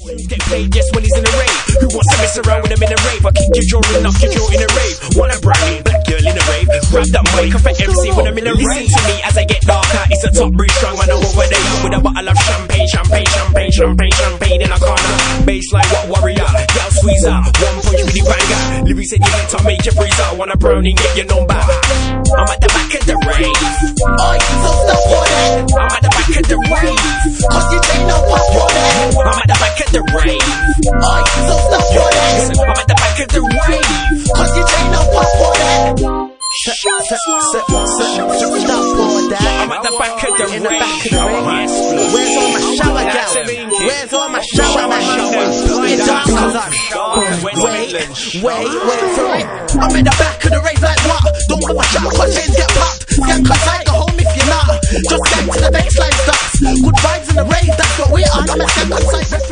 Get paid just when he's in a rave. Who wants to mess around with him in a rave? I kick your jaw enough, your jaw in a rave. Wanna brownie, black girl in a rave. Grab that mic off at MC when I'm in a rave. Listen to me as I get darker. It's a top breed strong man over there with a bottle of champagne, champagne, champagne, champagne, champagne in a corner. Baseline, what warrior? Girl squeezer, one punch with the banger. Lyrics in your head to make you freezer. Wanna brownie, get your number. I'm at the back of the rave. Oi, so stop for that. I'm at the back of the rave. Cause you take no pop for that. I'm at the back of the rave. Oi, so stop for that. I'm at the back of the rave. Cause you take no pop for that. Stop for that. I'm at the back of the In the back of the rave. ring. Where's all my shower gals? Where's all my shower gals? It's dark cause wait for it. I'm in the back of the rave like what? Don't put my shot cause chains get popped. Skank aside, go home if you're not. Just gang to the baseline stops. Good vibes in the rave, that's what we are. I'm a skank aside.